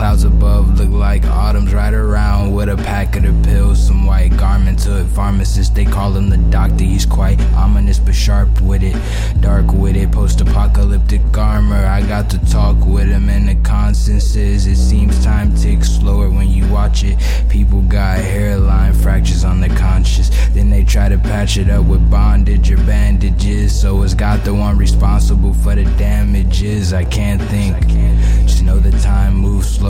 Clouds above look like autumn's right around with a pack of the pills, some white garments hood pharmacist. They call him the doctor. He's quite ominous but sharp with it, dark with it, post-apocalyptic armor. I got to talk with him and the consensus. It seems time ticks slower when you watch it. People got hairline fractures on their conscience, then they try to patch it up with bondage or bandages. So it's got the one responsible for the damages. I can't think, just know the time moves slow.